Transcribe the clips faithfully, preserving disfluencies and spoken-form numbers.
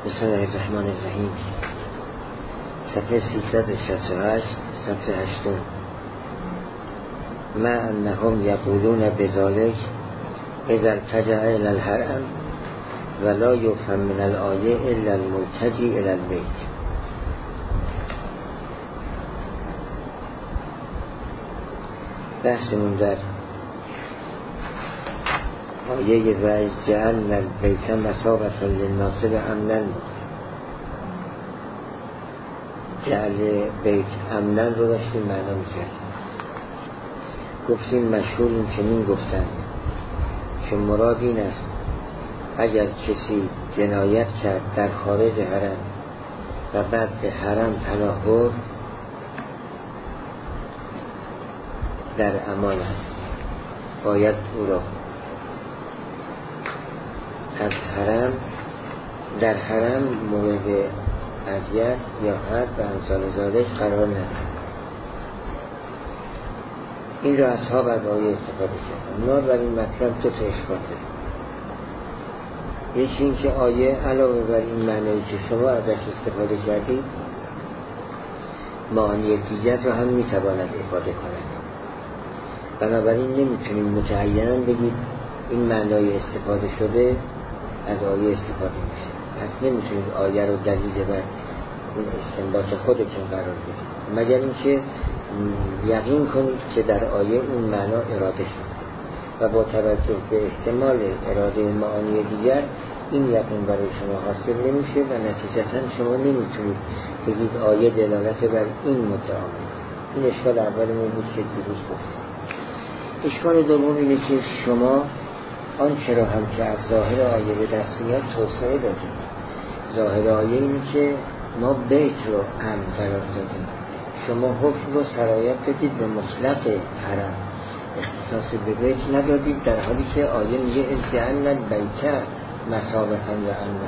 بسم الله الرحمن الرحیم. صفحه سیصد و شصت و هشت، صفحه هشتم. ما انهم یقولون بذالک اذا ارتجع الى الحرم ولا یفهم من الآیه الا الملتجی الى البیت. بحثمون در آیه و از جعلنا البیت مثابة للناس و امنا. جعل بیت امنا رو داشتیم معنا میکرد. گفتیم مشهور این چنین گفتن که مراد این است اگر کسی جنایت کرد در خارج حرم و بعد به حرم پناه برد در امان است، باید او را از حرم در حرم مورد اذیت یا حد و امثال ذالک قرار ندهد. این را اصحاب از آیه استفاده کردن. ما بر این مطلب دو تا اشکال داریم. یکی این که آیه علاوه بر این معنی که شما ازش استفاده کردید معانی دیگر را هم میتواند افاده کند. بنابراین نمیتونیم متعینا بگید این معنای استفاده شده از آیه استفاده میشه. پس نمیتونید آیه رو دلیل بر اون استنباط خودتون قرار بدید، مگر اینکه یقین کنید که در آیه اون معنا اراده شده و با توجه به احتمال اراده معانی دیگر این یقین برای شما حاصل نمیشه و نتیجتا شما نمیتونید بگید آیه دلالت بر این مدعا. این اشکال اولمون بود که دیروز گفتیم. اشکال دوم اینه که شما آنچه را هم که از ظاهر آیه به دست میاد توسعه دادیم. ظاهر آیه اینه که ما بیت رو امن قرار دادیم، شما حکم رو سرایت بدید به مطلق حرم، اختصاص به بیت ندادید، در حالی که آیه میگه اذ جعلنا البیت مثابة و امنا،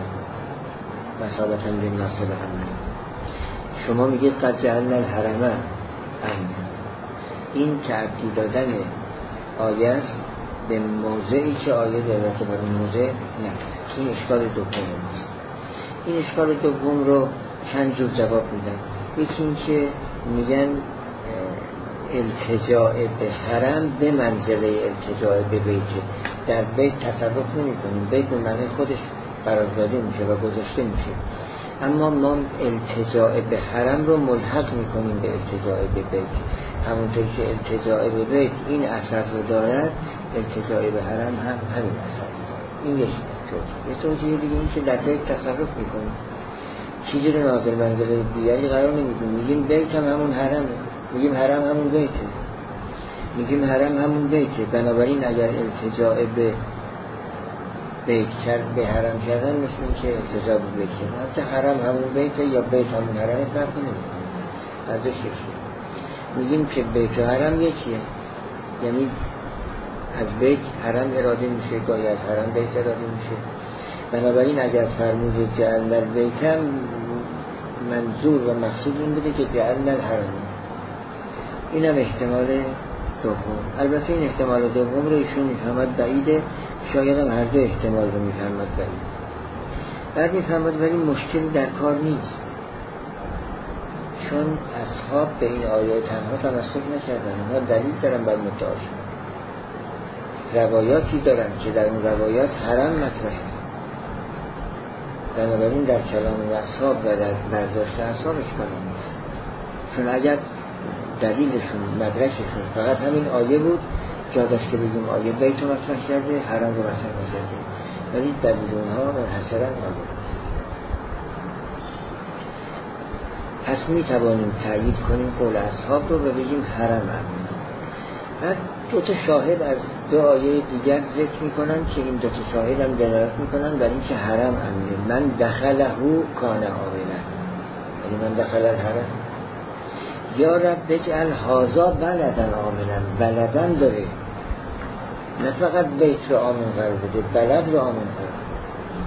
مثابة للناس و امنا. شما میگید قد جعلنا الحرم امنا. این تعدی دادن آیه است به موضعی که آیه دلالت بر اون موضع نکرد. این اشکال دوم است. این اشکال دوم رو چند جور جواب میدن. یکی این که میگن التجاء به حرم به منزله التجاء به بیت. در بیت تصرف نمی کنیم، بیت به معنی خودش قرار داده میشه و گذاشته میشه، اما ما التجاء به حرم رو ملحق میکنیم به التجاء به بیت. همونطور که التجاء به بیت این اثر رو دارد، التجاء به حرم هم همین اثر دارد. این یک توجیه. یه توجیه دیگه این که در بیت تصرف میکنیم، چیزی رو ناظر منزله دیگری قرار نمیدیم. میگیم بیت هم همون حرمه، میگیم حرم همون بیته، میگیم حرم همون بیته. بنابراین اگر التجاء به بیت کرد به حرم کردن مثل این که التجاء به بیت کردن، حتی حرم همون بیته یا بیت همون حرم فرقی نمیکنه. هر دو شکلی میگیم که بیت و حرم یکیه، یعنی از بیت حرم اراده میشه، گاهی از حرم بیت اراده میشه. بنابراین اگر فرمود جعلنا البیت هم منظور و مقصود این بوده که جعلنا الحرم. این هم احتمال دوم. البته این احتمال دوم رو ایشون میفهمد بعیده، شاید هم هر دو احتمال رو میفهمد بعیده. بعد میفهمد ولی مشکل در کار نیست، چون اصحاب به این آیه تنها تمسک نکردن، اونها دلیل دارن بر مدعاشون، روایاتی دارن که در اون روایات حرم مطرحه. بنابراین در کلام اصحاب و در برداشت اصحاب اشکال نیست، چون اگر دلیلشون مدرکشون فقط همین آیه بود جا داشت که بگیم آیه بیت رو مطرح کرده، حرم رو مطرح کرده، ولی دلیل اونها منحصراً آیه. پس می توانیم تأیید کنیم قول اصحاب رو و بگیم حرم امن. بعد دو تا شاهد از دو آیه دیگر ذکر می کنن که این دو تا شاهد هم دلالت می کنن بر این که حرم امنه. من دخله کان آمنا، یعنی من دخل الحرم. یا رب بجعل هذا بلدن آمنا، بلدن داره، نه فقط بیت رو آمن قرار بده، بلد رو آمن قرار بده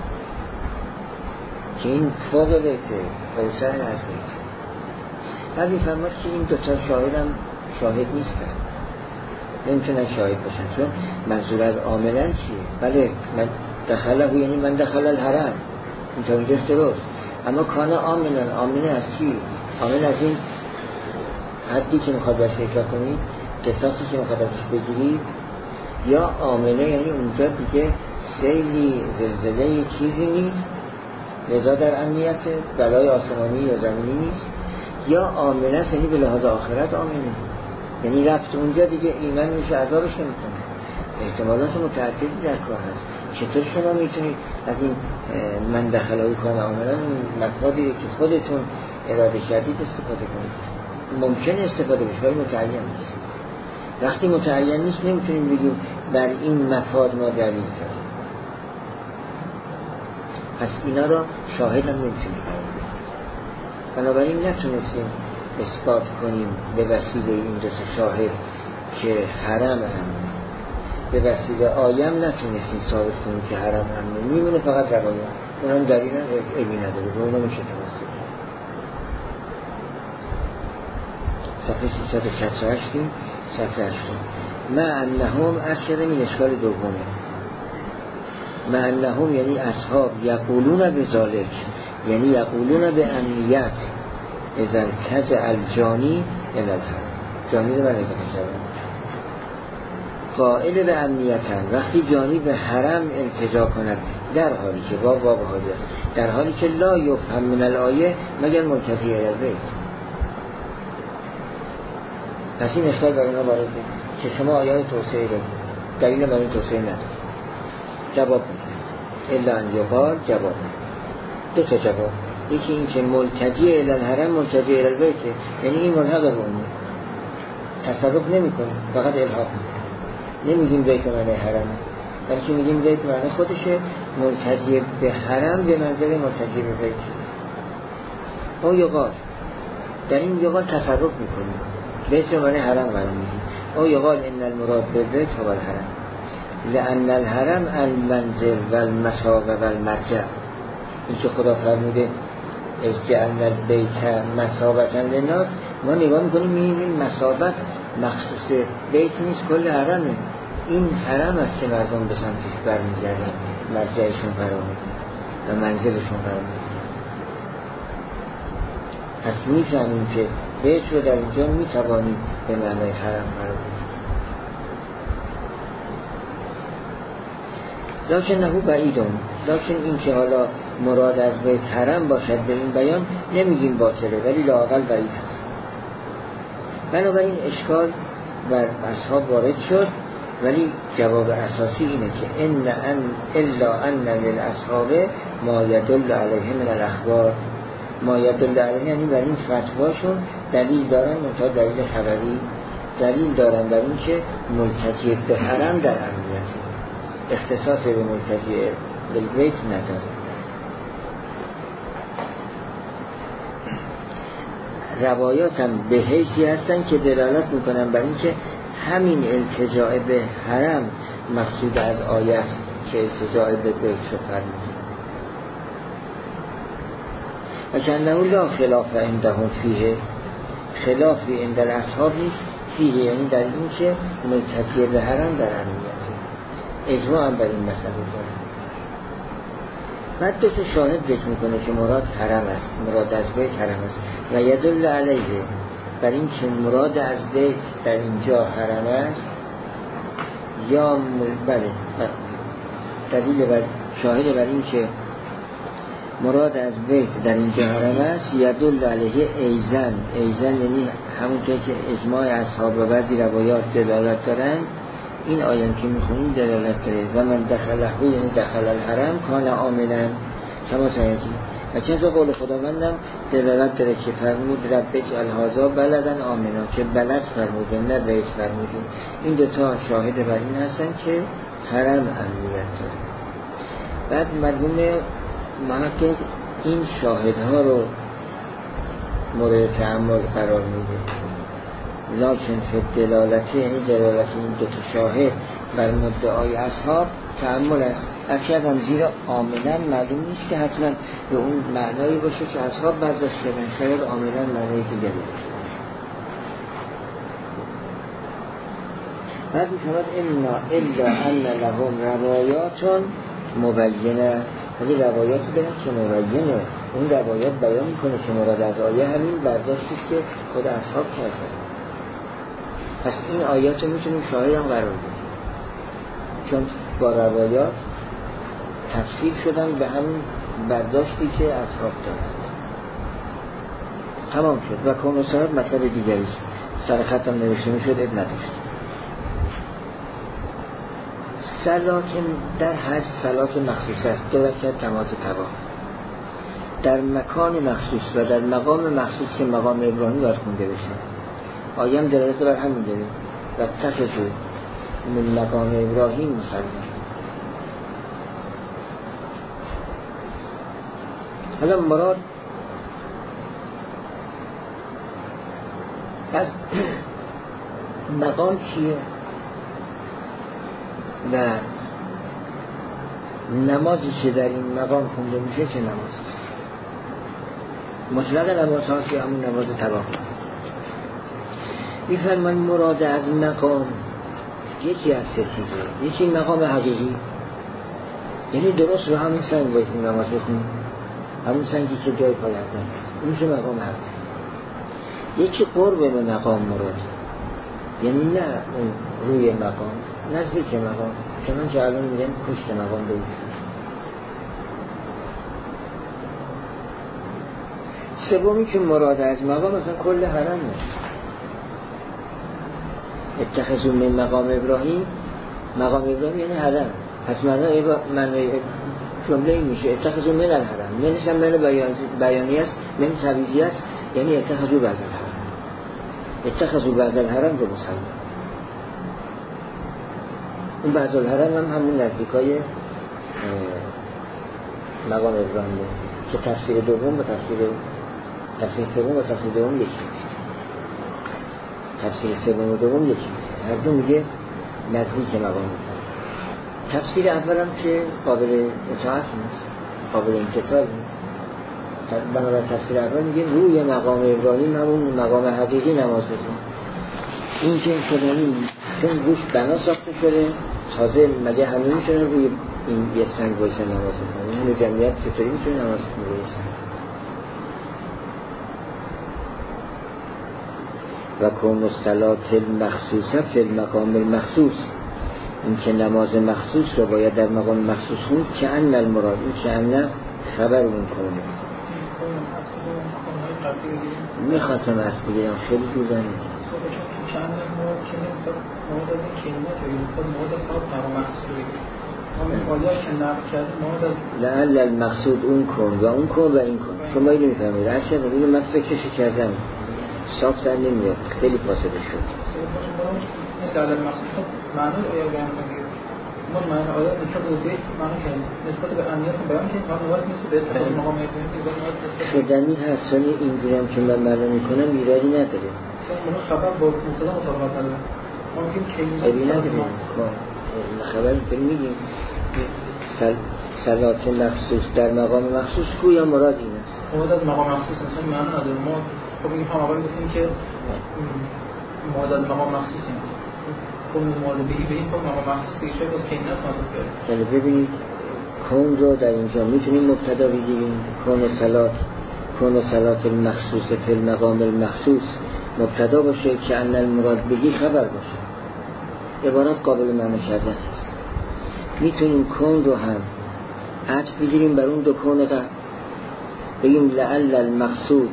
که این فوق بیته، اوسع از بیته. بعد میفهمد که این دوتا شاهد هم شاهد نیستن، نمیتونن شاهد باشن، چون منظور از آمنن چیه؟ بله من دخله یعنی من دخل الحرم، این تا اینجاست درست. اما کان آمنن، آمنه از چی؟ آمن از این حدی که میخواد باشه اجرا کنید، قصاصی که میخواد ازش بگیرید، یا آمنه یعنی اونجا دیگه سیلی زلزله چیزی نیست، لذا در امنیت بلای آسمانی یا زمینی نیست، یا آمنه است یعنی به لحاظ آخرت آمنه، یعنی رفت اونجا دیگه ایمن میشه عذابش نمیکنه. احتمالات متعددی در کار هست. چطور شما میتونید از این من دخلایی کان آمنه مفادی که خودتون اراده کردید استفاده کنید؟ ممکن استفاده بشه ولی متعین نیست. وقتی متعین نیست نمیتونیم بگیم بر این مفاد ما دلیل داریم. پس اینا را شاهد هم نمیتونیم قرار بدیم. بنابراین نتونستیم اثبات کنیم به وسیله این دو تا شاهد که حرم امنه، به وسیله آیم نتونستیم ثابت کنیم که حرم امنه، میمونه فقط روایات. اونم دلیل علمی نداره، به اونم میشه توسط. صفحه سیصد و شصت و هشت صفحه هشت ما انهم از شده این اشکال دومه. ما انهم یعنی اصحاب یقولون به ذالک، یعنی یقولون به امنیت اذا کج الجانی الالحرم، جانی رو من اضافه شدم قائل به امنیتن، وقتی جانی به حرم التجا کند در حالی که باب باب حالی است، در حالی که لا یفهم من الآیه مگر منتفی الالبیت. پس این اشکال در اونا وارد که شما آیان توسعه رو دلیل من این توسعه ندارد. جواب میکنه الا ان یقال، جواب دو تا جواب. یکی این که ملتجی الالحرم ملتجی الالبیت، یعنی این ملحق به اونه، تصرف نمی کنه، فقط الحاق میکنه. نمیگیم بیت معنی حرم، بلکه میگیم بیت معنی خودشه، ملتجی به حرم به منزله ملتجی به بیت. او یقال، در این یقال تصرف میکنیم، بیت معنی حرم قرار میدیم. او یقال ان المراد بالبیت هو الحرم لان الحرم المنزل والمثوابه والمرجع. این که خدا فرموده از جعلنا البیت مثابة للناس، ما نگاه میکنیم میبینیم این مثابت مخصوص بیت نیست، کل حرمه. این حرم است که مردم به سمتش برمیگردن، مرجعشون قرار میدن و منزلشون قرار میدن. پس میفهمیم که بیت رو در اینجا میتوانیم به معنای حرم قرار بدیم. لکن نهو بعیدون، لکن این که حالا مراد از بیت حرم باشد به این بیان نمیگیم باطله، ولی لااقل بعید هست. بنابراین اشکال بر اصحاب وارد شد، ولی جواب اساسی اینه که ان ان الا ان للاصحاب ما یدل علیه من الاخبار. ما یدل علیه یعنی بر این فتواشون دلیل دارن، منتها دلیل خبری، دلیل دارن بر این که ملتجی به حرم در امنیت، اختصاص به ملتجی به بیت نداره. روایات هم به حیثی هستن که دلالت میکنن بر این که همین التجاء به حرم مقصود از آیه است که التجاء به بیت رو فرمود. و کنه لا خلاف عندهم فیه، خلافی عند الاصحاب نیست فیه، یعنی در این که ملتجی به حرم در امنیت، اجماع هم بر این مسئله داره. بعد دو تا شاهد ذکر میکنه که مراد حرم است، مراد از بیت حرم است و یدل علیه بر این که مراد از بیت در اینجا حرم است، یا بله دلیل بر شاهد بر این که مراد از بیت در اینجا حرم است، یدل علیه ایزن، ایزن یعنی همونطور که اجماع اصحاب و بعضی روایات دلالت دارن، این آیه که میخونیم دلالت داره و من دخله یعنی دخل الحرم کان آمنا کما سیاتی. و کذا قول خداوندم دلالت داره که فرمود رب اجعل هذا بلدا آمنا، که بلد فرموده نه بیت فرموده. این دوتا شاهد بر این هستن که حرم امنیت داره. بعد مرحوم محقق این شاهدها رو مورد تأمل قرار میده، لکن فی دلالتی یعنی دلالت این دو تا شاهد بر مدعای اصحاب تأمل است. اصلی از هم زیرا آمنا معلوم نیست که حتما به اون معنایی باشه که اصحاب برداشت کردن، شاید آمنا معنایی دیگه باشه. بعد می‌فرماد الا الا ان لهم روایات مبینه ولی روایات رو برن که مراینه، اون روایات بیان میکنه که مراد از آیه همین برداشتی که خود اصحاب کرده. پس این آیات رو میتونیم شاهد هم قرار بدیم، چون با روایات تفسیر شدن به همون برداشتی که اصحاب دارن. تمام شد. و کون و سلات مطلب دیگری سر خطم نوشته میشد اب نداشت. سلات در هر سلات مخصوص است، دو رکعت نماز طواف در مکان مخصوص و در مقام مخصوص که مقام ابراهیم باید خونده بشه. آیه هم دلالت بر همین داره و اتخذوا من مقام ابراهیم مصلی. حالا مراد از مقام چیه و نمازی که در این مقام خونده میشه چه نمازی است؟ مطلق نماز ها که همون نماز طواف. میفرمان مراد از مقام یکی از سه چیزه. یکی مقام حقیقی، یعنی درست رو همون سنگ باید نماز بخونیم، همون سنگی که جای پای اردن، این میشه مقام حقیقی. یکی قرب به مقام مراد، یعنی نه اون روی مقام، نزدیک مقام، چنان که الان میگن پشت مقام بایستید. سومی که مراد از مقام مثلا کل حرم نیست. اتخذوا من مقام ابراهیم، مقام ابراهیم یعنی حرم. پس معنی معنی جمله این میشه اتخذوا من الحرم. منش هم من بیانی است، من تبعیضی است، یعنی اتخذوا بعض الحرم. اتخذوا بعض الحرم رو مسلم. اون بعض الحرم هم همون نزدیکای مقام ابراهیمه که تفسیر دوم و تفسیر تفسیر سوم و تفسیر دوم یکی میشه. تفسیر سوم و دوم یکی میشه. هر دو میگه نزدیک مقام ابراهیم. تفسیر اولم که قابل اطاعت نیست، قابل انکسار نیست. بنابراین تفسیر اول میگه روی مقام ابراهیم همون مقام حقیقی نماز بخون. این که شدنی چون روش بنا ساخته شده، تازه مگه همه میتونه روی این یه سنگ بایستن نماز بخونه؟ این جمعیت چطوری میتونه نماز بخونه روی سنگ؟ و کون الصلاة المخصوصه فی المقام المخصوص، این که نماز مخصوص رو باید در مقام مخصوص خوند. که ان المراد، این که ان خبر اون کنه. میخواستم از بگیرم خیلی جور زنیم چند مورد که مورد از این کلمات یا خود مورد از خود مقام مخصوص بگیریم. ما آیا که نقل کرده مورد از لعل المقصود اون کن و اون کن و این کن. شما اینو میفهمید. اصلا اینو من فکرشو کردم صاف در نمیاد، خیلی فاصله شد. این لعل المقصود معنی رو آیا بیان کنید؟ ما معنی آیا نسبت به اوضیح معنی کنید؟ نسبت به امنیت رو بیان کنید؟ ما نواد نیست به اتفاق مقام ابراهیم شدنی هست. یعنی اینجوری هم که من معلوم میکنم ایرادی نداره. اون خبر با مبتدا مطابقت نداره. ما میگیم کلمه نداره. خبر میگیم سل... صلات مخصوص در مقام مخصوص گویا مراد این است. مراد از مقام مخصوص مثلا معنی نداره. ما خب این هم اول گفتیم که مراد از مقام مخصوص این کون مراد بهی به این کن مقام مخصوص دیگه شاید باز کلمه نتونست بیاره. یعنی ببینید کون رو در اینجا میتونیم مبتدا بگیریم. کون صلات کون صلات المخصوص فی المقام المخصوص مبتدا باشه که ان المراد بهی خبر باشه. عبارت قابل معنی کردن است. میتونیم کون رو هم عطف بگیریم بر اون دو کون قبل، بگیم لعل المقصود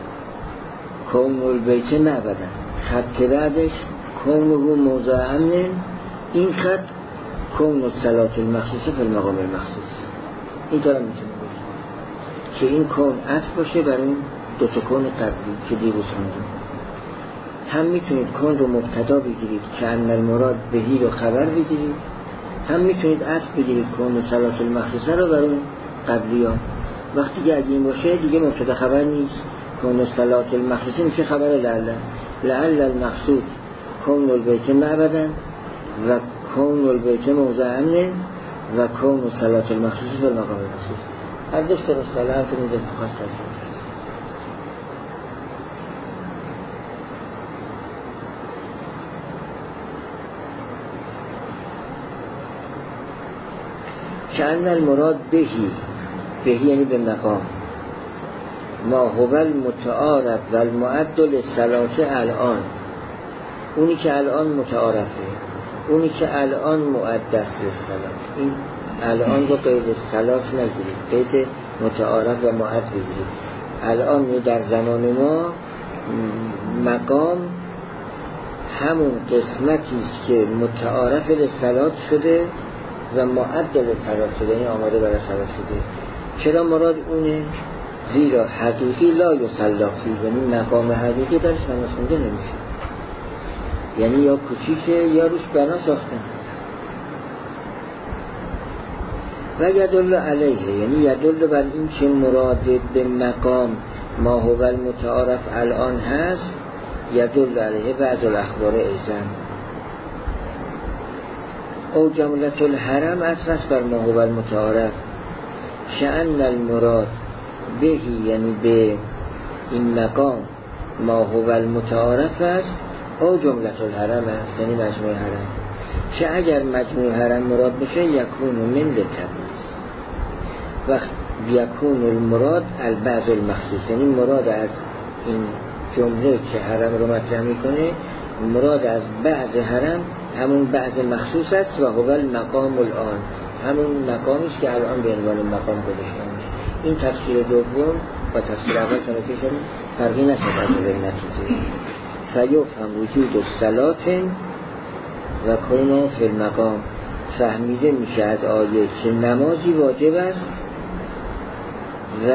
کون البیت معبدا، خط بعدش کونه موضع امن، این خط کون الصلاة المخصوصه فی المقام المخصوص. این طور میتونیم بگیم که این کون عطف باشه بر اون دو تا کون قبلی که دیروز خوندیم. هم میتونید کون رو مبتدا بگیرید که ان المراد بهی رو خبر بگیرید، هم میتونید عطف بگیرید کون صلاة المخصوصه رو بر اون قبلی ها. وقتی که اگه این باشه دیگه مبتدا خبر نیست، کون صلاة المخصوصه میشه خبر لعل. لعل المقصود کون البیت معبدا و کون البیت موضع امن و کون صلاة المخصوصه فی المقام المخصوص. هر دوست درست داره، هر کنید انتقاد تحصیل. که ان المراد بهی بهی یعنی به مقام، ما هو المتعارف و المعد للصلاة الان، اونی که الان متعارفه، اونی که الان معد است للصلاة. این الان رو قید صلاة نگیرید، قید متعارف و معد بگیرید. الان در زمان ما مقام همون قسمتی است که متعارف للصلاة شده و معد للصلاة شده، این آماده برای صلاة شده. چرا مراد اونه؟ زیرا حقیقی لا یصلی فیه، یعنی مقام حقیقی درش نماز خونده نمیشه، یعنی یا کوچیکه یا روش بنا ساختن. و یدل علیه، یعنی یدل بر این که مراد به مقام ما هو المتعارف الان هست، یدل علیه بعض الاخبار ایزن. او جملت الحرم اصفص بر ما هو المتعارف شأن المراد بهی، یعنی به این مقام ما هو المتعارف است، او جملت الحرم است، یعنی مجموع حرم. که اگر مجموع حرم مراد بشه یکون من لتبعیض و یکون المراد البعض المخصوص، یعنی مراد از این جمله که حرم رو مطرح میکنه مراد از بعض حرم همون بعض مخصوص است و هو المقام الان، همون مقامی است که الان به عنوان مقام گذاشته. این تفسیر دوم با تفسیر اول که شد فرقی نشد از نتیجه. فیفهم وجود الصلاة و کونه فی المقام، فهمیده میشه از آیه که نمازی واجب است و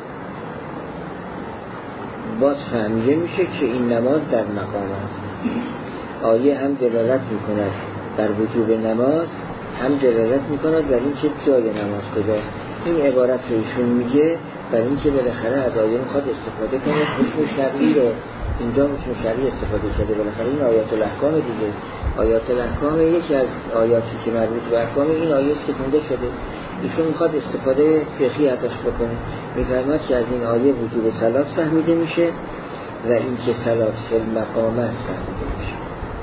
باز فهمیده میشه که این نماز در مقام است. آیه هم دلالت میکند بر وجوب نماز، هم دلالت میکند بر این که جای نماز کجاست. این عبارت رو ایشون میگه برای اینکه بالاخره از آیه میخواد استفاده کنه، حکم شرعی رو اینجا حکم شرعی استفاده شده. بالاخره این آیات الاحکام دیگه، آیات الاحکام یکی از آیاتی که مربوط به احکام این آیه است که خونده شده. ایشون میخواد استفاده فقهی ازش بکنه، میفرماد که از این آیه وجوب صلات فهمیده میشه و این که صلات فی المقام است فهمیده میشه.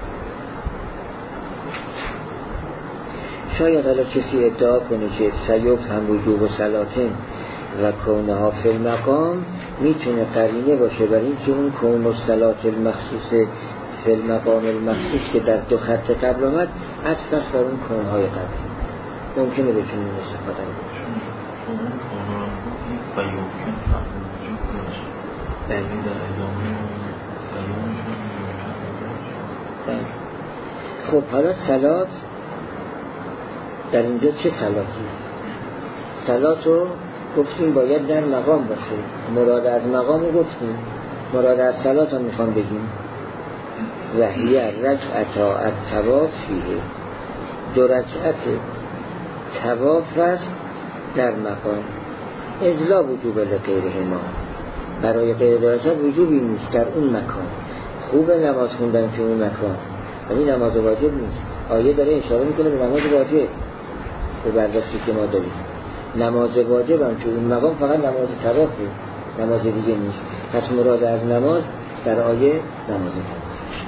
شاید حالا کسی ادعا کنه که سیفهم وجوب و صلاتن و کونها فی المقام میتونه قرینه باشه برای این که اون کون و صلات المخصوص فی المقام المخصوص که در دو خط قبل آمد عطف است بر اون کونهای قبلی. ممکنه بتونیم استفاده کنیم. خب حالا صلات در اینجا چه صلاتی است؟ صلات رو گفتیم باید در مقام باشه، مراد از مقام رو گفتیم، مراد از صلات رو میخوام بگیم. و هی رکعتا الطواف فیه، دو رکعت طواف است در مقام. ازلا وجوب لغیرهما، برای غیر دو رکعت وجوبی نیست در اون مکان. خوب نماز خوندن که اون مکان، ولی نماز واجب نیست. آیه داره اشاره میکنه به نماز واجب، به برداشتی که ما داریم. نماز واجب هم که اون مقام فقط نماز طواف بود، نماز دیگه نیست. پس مراد از نماز در آیه نماز طواف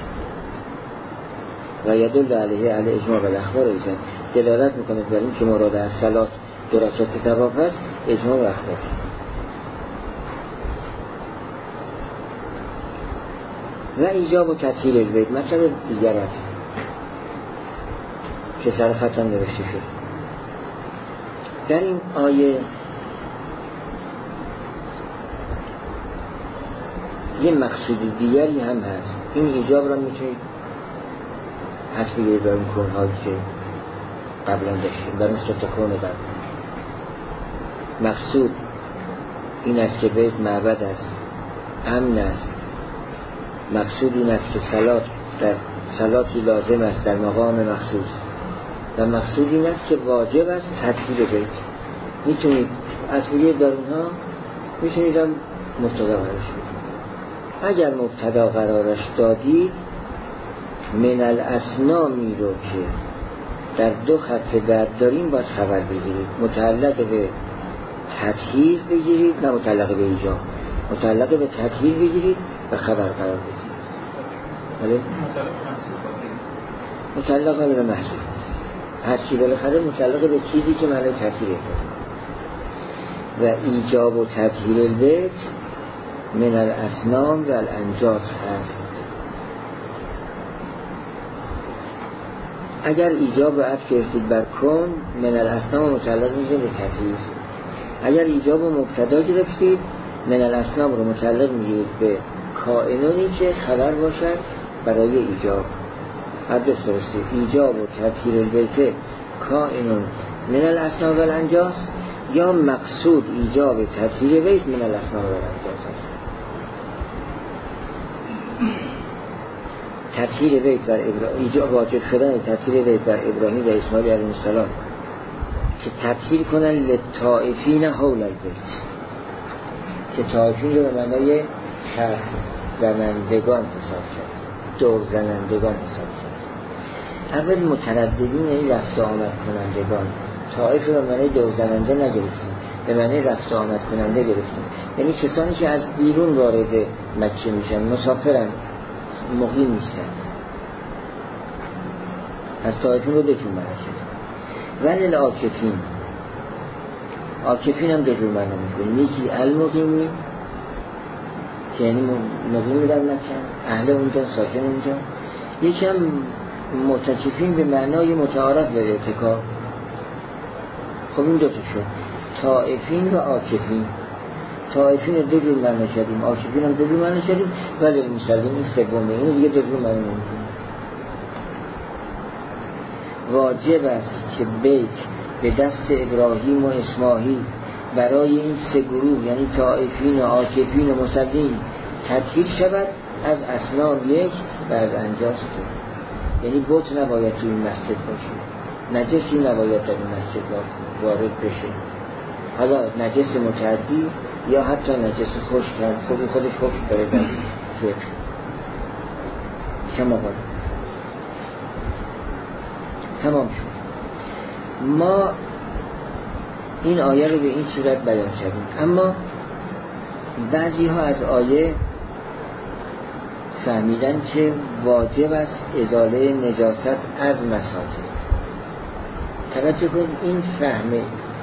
و یدل علیه علی اجماع و الاخبار ایزن، دلالت میکنه بر این که مراد از صلات دو رکعت طواف است، اجماع و اخبار. و ایجاب و تطهیر البیت مطلب دیگر است که سر خط هم نوشته شد. در این آیه یه مقصود دیگری هم هست. این ایجاب را میتونید حد بگیرید برای این کنهایی که قبلا داشتیم، برای سطح کن قبل. مقصود این است که بیت معبد است، امن است. مقصود این است که صلات در صلاتی لازم است در مقام مخصوص، و مقصود این است که واجب است تطهیر بیت. میتونید از بگیر در اونها میتونید هم مبتدا قرارش بدید. اگر مبتدا قرارش دادید من الاسنامی رو که در دو خط بعد داریم باید خبر بگیرید. متعلق به تطهیر بگیرید نه متعلق به ایجاب. متعلق به تطهیر بگیرید و خبر قرار بدید. بله؟ متعلق به محضور هرچی بالاخره متعلق به چیزی که معنی تطهیره. و ایجاب و تطهیر البیت من الاصنام و الانجاس هست. اگر ایجاب و عطف کردید بر کن من الاصنام متعلق میشه به تطهیر، اگر ایجاب و مبتدا گرفتید من الاصنام رو متعلق میگیرید به کائنونی که خبر باشد برای ایجاب. هر دو درسته، ایجاب و تطهیر البیت کائنون من الاصنام و الانجاس، یا مقصود ایجاب تطهیر بیت من الاصنام و الانجاس است. تطهیر بیت بر ابراهیم، ایجاب واجب شدن تطهیر بیت بر ابراهیم و اسماعیل علیه السلام که تطهیر کنن لطائفین حول البیت، که طائفین رو به معنای چرخ زنندگان حساب شد، دور زنندگان حساب شد. اول مترددین این رفت آمد کنندگان، طائف رو به معنای دور زننده نگرفتیم، به معنای رفت آمد کننده گرفتیم، یعنی کسانی که از بیرون وارد مکه میشن، مسافرن، مقیم نیستن. از طائفین رو بهتون معنا شد. ولی العاکفین، عاکفین هم به جور معنا میکنیم، یکی المقیمین که یعنی مقیم در مکه، اهل اونجا، ساکن اونجا، یکی هم معتکفین به معنای متعارف به اعتکاف. خب این دو تا شد، طائفین و عاکفین. طائفین دو جور معنا شدیم، عاکفین هم دو جور معنا شدیم، ولی المسلمین این سومه، این دیگه دو جور معنا نمی‌کنه. واجب است که بیت به دست ابراهیم و اسماعیل برای این سه گروه، یعنی طائفین و عاکفین و مسلمین، تطهیر شود از اصنام یک و از انجاس دو. یعنی بت نباید توی این مسجد باشه، نجسی نباید در این مسجد وارد بشه، حالا نجس متعدی یا حتی نجس خشک هم خود خودش خشک داره در فقه شما باید. تمام شد. ما این آیه رو به این صورت بیان کردیم، اما بعضی ها از آیه فهمیدن که واجب است ازاله نجاست از مساجد. توجه کنید، این فهمه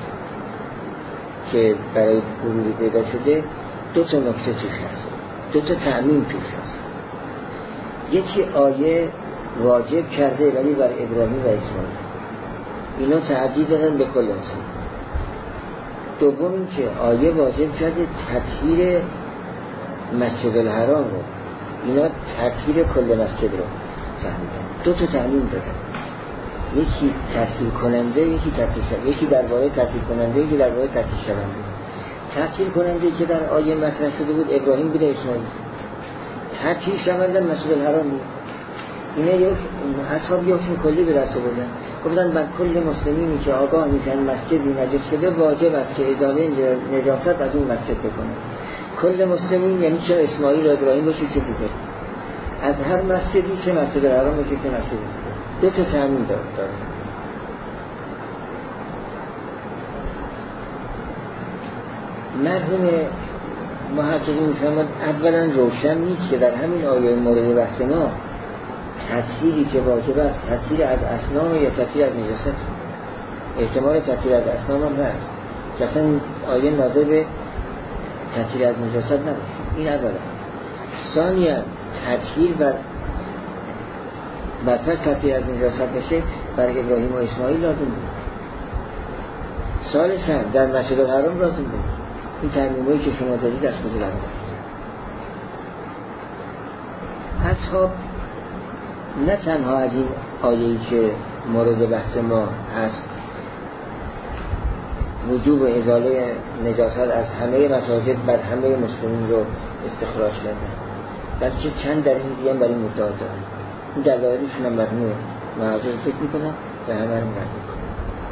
که برای گروهی پیدا شده دو تا نکته توش هست، دو تا تعمیم توش هست. یکی آیه واجب کرده ولی بر ابراهیم و اسماعیل، اینا تعدید دادن به کل مسلم. دوم که آیه واجب کرده تطهیر مسجد الحرام رو، اینا تطهیر کل مسجد رو فهمیدن. دو تا تعمیم دادن، یکی تطهیر کننده، یکی تطهیر شونده، یکی درباره تطهیر کننده، یکی درباره تطهیر شونده. تطهیر کننده که در آیه مطرح شده بود ابراهیم بوده اسماعیل، تطهیر شونده مسجد الحرام بود. اینا یک اصحاب یک کلی به دست آوردن، گفتن بر کل مسلمینی که آگاه میشن مسجدی نجس شده واجب است که ازاله نجاست از اون مسجد بکنه. کل مسلمین یعنی چه اسماعیل و ابراهیم باشه چه دیگه، از هر مسجدی، چه مسجد الحرام باشه چه مسجدی. دو تا تعمیم داره. مرحوم محققین می‌فرمایند اولا روشن نیست که در همین آیه مورد بحث ما تطهیری که واجب است تطهیر از اصنام یا تطهیر از نجاست. احتمال تطهیر از اصنام هم هست که اصلا آیه ناظر به تطهیر از نجاست نباشه. این اولا. ثانیا تطهیر بر بعد تطهیر از نجاست بشه بر ابراهیم و اسماعیل لازم بود. ثالثا در مسجد الحرام لازم بود. این ترمیمایی که شما دارید از کجا لازم بود؟ اصحاب نه تنها از این آیه‌ای که مورد بحث ما هست وجوب و ازاله نجاست از همه مساجد بر همه مسلمین رو استخراج کردن، بلکه چند دلیل دیگه هم برای مدعا دارن. این دلایلشون هم مرمومه، محاضر ذکر میکنم و همه رو رد میکنم.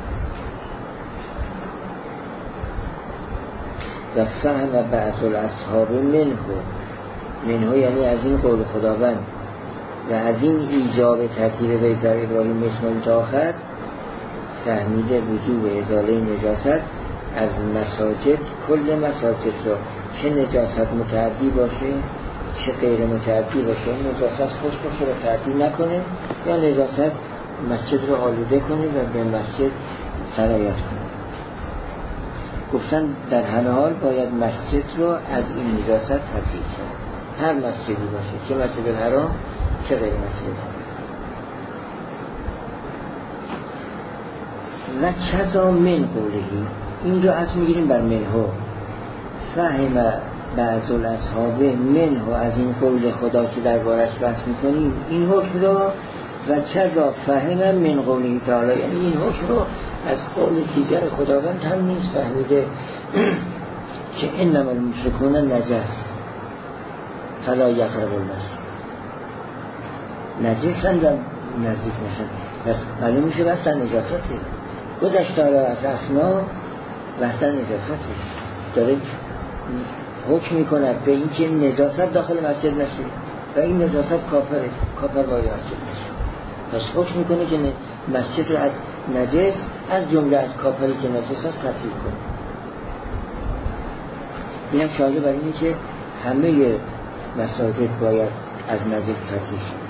و فهم بعض الاصحاب منه، منه یعنی از این قول خداوند و از این ایجاب تطهیر بیت بر ابراهیم اسماعیل تا آخر فهمیده وجوب ازاله نجاست از مساجد، کل مساجد را، چه نجاست متعدی باشه چه غیر متعدی باشه. نجاست خوش باشه و تعدی نکنه، یا نجاست مسجد رو آلوده کنه و به مسجد سرایت کنه. گفتن در همه حال باید مسجد رو از این نجاست تطهیر کرد، هر مسجدی باشه، چه مسجد الحرام چه غیر مسجد الحرام. و کذا من قولهی، اینجا از میگیریم بر منهو، فهم بعض الاصحاب منهو، از این قول خدا که در بارش بحث میکنیم این حکم را، و کذا فهم من قوله تعالی، یعنی این حکم را از قول دیگر خداوند هم نیست فهمیده که انما المشرکون نجس فلا یقربوا المسجد، نجس هم نزدیک نشن. بس معلوم میشه بستن نجاسته، گذشته را از اسنا بستن نجاسته داره حکم میکنه به این که نجاست داخل مسجد نشه و این نجاست کافره، کافر باید مسجد نشه. پس حکم میکنه که مسجد رو از نجس از جمله از کافری که نجس است تطهیر کنه. این هم شاهده برای اینه که همه مساجد باید از نجس تطهیر شد.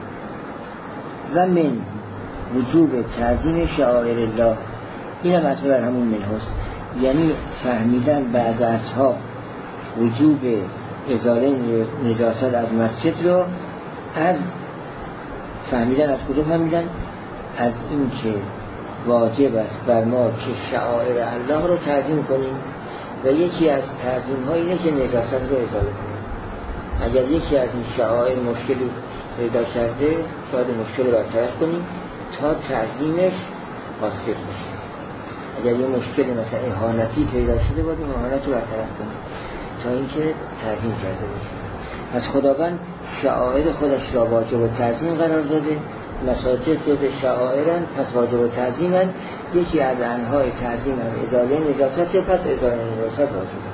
و من وجوب تعظیم شعائر الله، این هم اصلا بر همون من هست، یعنی فهمیدن بعض اصحاب وجوب ازاله نجاست از مسجد رو از فهمیدن، از کدوم فهمیدن؟ از این که واجب است بر ما که شعائر الله رو تعظیم کنیم و یکی از تعظیم ها اینه که نجاست رو ازاله کنیم. اگر یکی از این شعائر مشکلی پیدا کرده باید مشکل رو برطرف کنیم تا تعظیمش حاصل بشه. اگر یه مشکل مثلا اهانتی پیدا شده باید این اهانت رو برطرف کنیم تا اینکه تعظیم کرده بشه. از خداوند شعائر خودش را واجب و تعظیم قرار داده، مساجد داده شعائرن پس واجب و تعظیمن، یکی از انهای تعظیم هم ازاله نجاست، پس ازاله نجاست واجبه.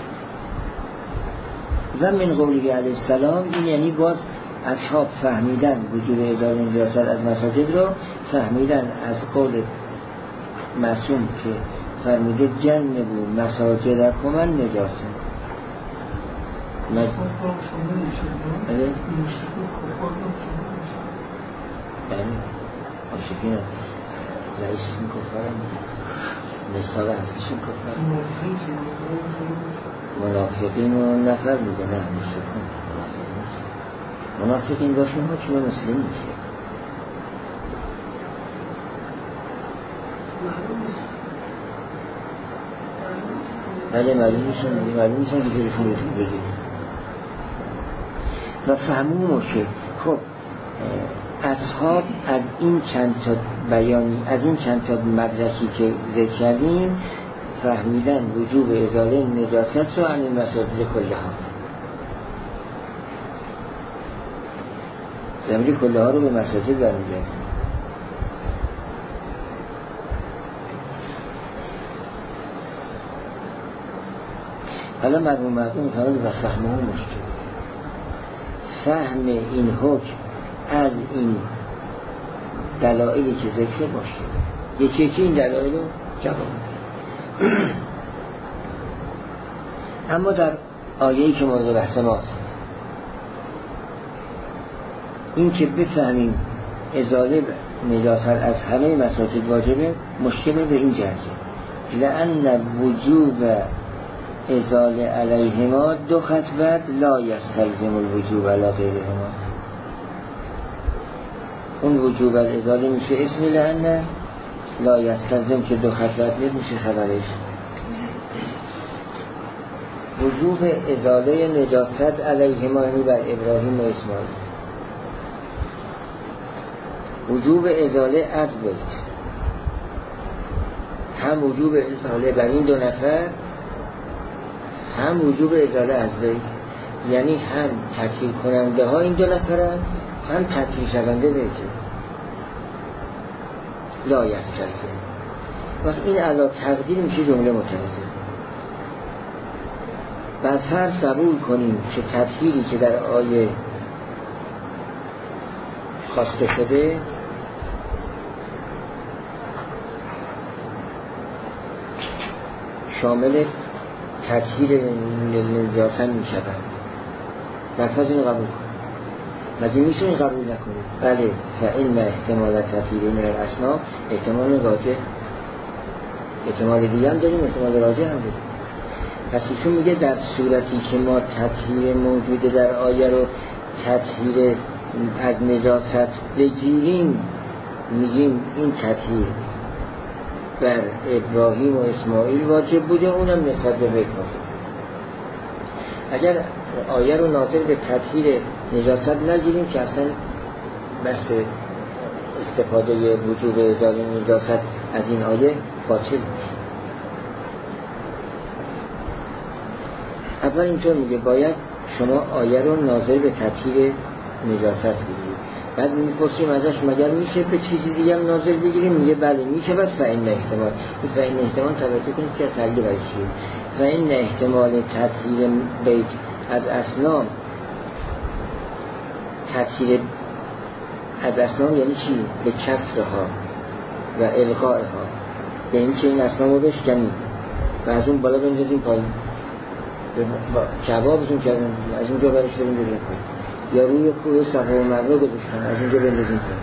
و من قولی علیه السلام، این یعنی باز اصحاب فهمیدن وجود ازاله نجاست از مساجد رو فهمیدن از قول معصوم که فرموده جنبو مساجدکم النجاسه. مجموع بله بله آشکین رئیسشون کفر هم مستاقه هستشون کفر منافقین و نفر میگه نه مشرکون منافق نیست، منافقین باشون حکم مسلم میشه. بله معلوم میشن معلوم میشن که جلوشون بهشون بگیریم و فهمون مشه. خب اصحاب از این چند تا بیانی، از این چند تا مدرکی که ذکر کردیم فهمیدن وجوب ازاله نجاست رو عن المساجد کلها، زمین کلها رو به مساجد برمیگردیم. حالا مردم مردم میتونن و فهمه هم مشکل فهم این حکم از این دلائلی که ذکر باشه، یکی یکی این دلائل رو جواب اما در آیه‌ای که مورد بحث ماست این که بفهمیم ازاله نجاست از همه مساجد واجبه، مشکل به این جهته لأن وجوب ازاله علیهما دو خطبت لا یستلزم الوجوب علی غیرهما. اون وجوب ازاله میشه اسم لأن، لا یستلزم که دو خطبت میشه خبرش. وجوب ازاله نجاست علیهما یعنی بر ابراهیم و اسماعیل، وجوب ازاله از بیت، هم وجوب ازاله بر این دو نفر هم وجوب ازاله از بیت، یعنی هم تطهیر کننده ها این دو نفرن هم تطهیر شونده بیت. لا یستلزم وقت این علا تقدیر میشه جمله متناسب. بعد فرض قبول کنیم که تطهیری که در آیه خواسته شده شامل تطهیر نجاست می شود، نفذ این قبول کنیم. مگه میشه این قبول نکنیم؟ بله، فإن احتمال تطهیر من الاسنان احتمال واضح احتمال دیگه هم داریم، احتمال راجع هم داریم. پس ایشون میگه در صورتی که ما تطهیر موجوده در آیه رو تطهیر از نجاست بگیریم، میگیم این تطهیر بر ابراهیم و اسماعیل واجب بوده، اونم نسبت به بیت واجب. اگر آیه رو ناظر به تطهیر نجاست نگیریم که اصلا بحث استفاده وجوب ازاله نجاست از این آیه باطل میشه. اول اینطور میگه باید شما آیه رو ناظر به تطهیر نجاست بگیرید. بعد میپرسیم ازش مگر میشه به چیزی دیگه هم ناظر بگیریم؟ میگه بله میشه، بس فإن احتمال این فإن احتمال توجه کنید که تحلیل برای چیه. فإن احتمال تطهیر بیت از اصنام، تطهیر از اصنام یعنی چی؟ به کسرها و الغائها، به این که این اصنام رو بشکنیم و از اون بالا بندازیم پایین، کبابتون کردن از اونجا برش داریم بزنیم پایین، یا روی کوه صفا و مروه گذاشتن از اونجا بندازیم پایین.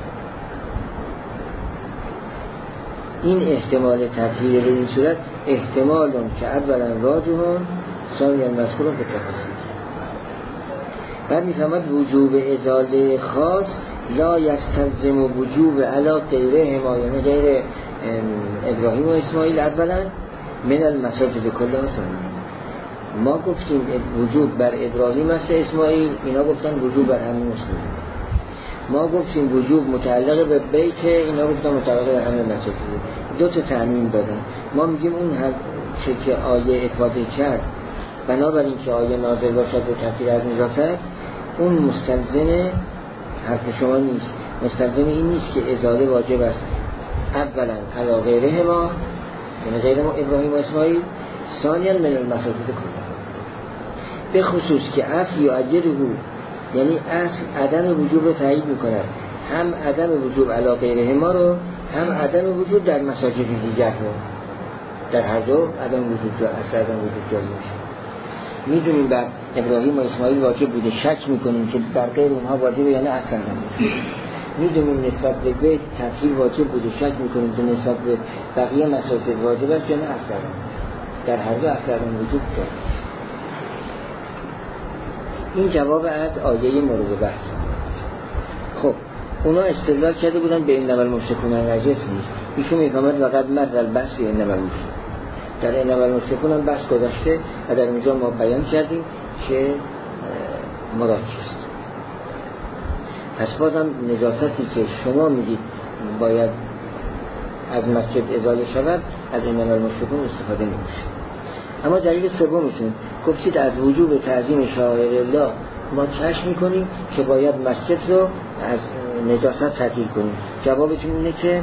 این احتمال تطهیر به این صورت احتمالون که اولا راجعون ثانیا مذکورون به تفاصیل. بعد میفهمد وجوب ازاله خاص لا یستلزم وجوب علا غیره ما، یعنی غیر ابراهیم و اسماعیل اولا من المساجد کلها ثانیا. ما گفتیم وجوب بر ابراهیم است اسماعیل، اینا گفتن وجوب بر همین مسلمین. ما گفتیم وجوب متعلق به بیت، اینا گفتن متعلق به همین مساجد. دو تا تعمیم دادن. ما میگیم اون هر چه که آیه افاده کرد بنابراین که آیه نازل باشد و تطهیر از نجاست، اون مستلزم حرف شما نیست. مستلزم این نیست که ازاله واجب است اولا علی غیره ما، یعنی غیر ما ابراهیم و اسماعیل، ثانیا من المساجد کلها، به خصوص که اصل یعیده، یعنی اصل عدم وجوب رو تایید میکنه، هم عدم وجوب علی غیره ما رو، هم عدم وجود در مساجد دیگر رو. در هر دو عدم وجود جا اصل عدم وجود جاری میشه. میدونیم بر ابراهیم و اسماعیل واجب بوده، شک میکنیم که در غیر اونها واجبه یا نه اصلا نمیشه. میدونیم نسبت به بیت تطهیر واجب بوده، شک میکنیم که نسبت به بقیه مساجد واجب است یا نه اصلا نمیشه. در هر دو اصل عدم وجود داره. این جواب از آیه مورد بحث. خب اونا استدلال کرده بودن به انما المشرکون نجس نیست. ایشون میفهمد وقد مر البحث به انما المشرکون، در انما المشرکون هم بحث گذاشته و در اونجا ما بیان کردیم که مراد چیست. پس بازم نجاستی که شما میگید باید از مسجد ازاله شود از انما المشرکون استفاده نمیشه. اما دلیل سومشون گفتید از وجوب تعظیم شعائر الله ما کشف میکنیم که باید مسجد رو از نجاست تطهیر کنیم. جوابتون اینه که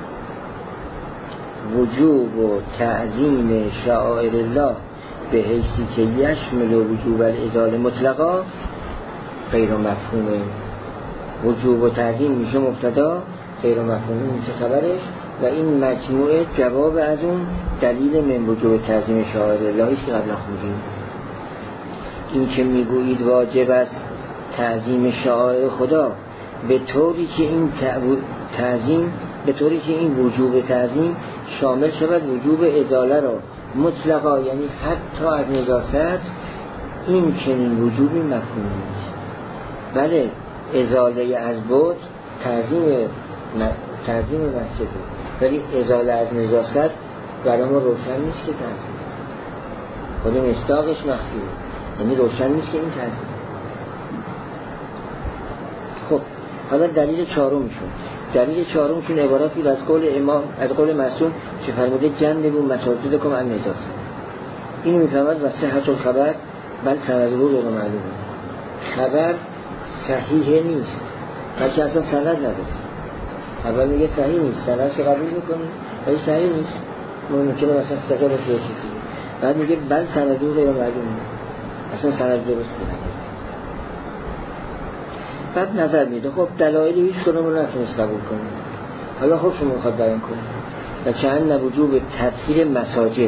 وجوب و تعظیم شعائر الله به حیثی که یشمل وجوب الازاله مطلقا غیر مفهومه. وجوب و تعظیم میشه مبتدا، غیر مفهومه میشه خبرش، و این مجموعه جواب از اون دلیل من وجوب تعظیم شعائر الله است که قبلا خوندیم. این که میگویید واجب است تعظیم شعائر خدا به طوری که این تعظیم به طوری که این وجوب تعظیم شامل شود وجوب ازاله را مطلقا، یعنی حتی از نجاست، این چنین وجوبی مفهوم نیست. بله ازاله از بود تعظیم تعظیم مسجده، ولی ازاله از نجاست برای ما روشن نیست که تعظیم، خود مصداقش مخفیه، یعنی روشن نیست که این تعظیم. خب حالا دلیل چهارمشون دلیل چهارمشون عبارت بود از قول امام، از قول معصوم که فرموده جنبوا مساجدکم عن نجاسه. اینو میفهمد و صحت الخبر بل سند رو غیر معلومه. خبر صحیح نیست بلکه اصلا سند نداره. اول میگه صحیح نیست، سندش قبول میکنه ولی صحیح نیست، ممکنه مثلا استقرار باشه چیزی. بعد میگه بل سند رو غیر معلومه، اصلا سند درست نیست. بعد نظر میده خب دلایلی هیچ کدوم رو نتونست قبول کنه. حالا خب شما میخواد بیان کنه و چند وجوب تطهیر مساجد.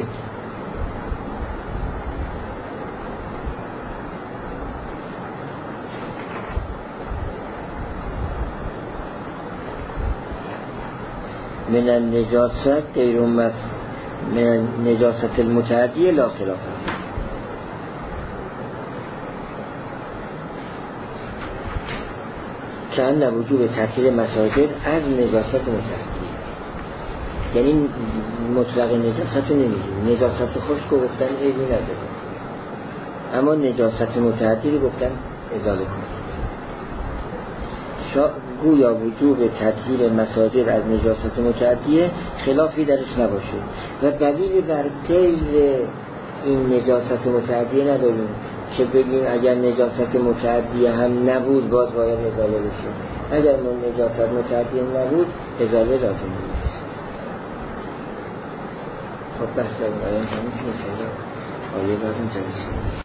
من النجاست غیر مف من نجاست المتعدی لا خلاف فیه. که ان وجوب تطهیر مساجد از نجاست متعدی، یعنی مطلق نجاست رو نمیگیم، نجاست خشک رو گفتن عیبی نداره، اما نجاست متعدی رو گفتن ازاله کن. گویا وجوب تطهیر مساجد از نجاست متعدیه خلافی درش نباشه و دلیل بر غیر این نجاست متعدیه نداریم که بگیم اگر نجاست متعدیه هم نبود باز باید ازاله بشه، اگر نجاست متعدیه نبود ازاله لازم نیست. خب بحث در این آیه همین که آیه بعد این جلسه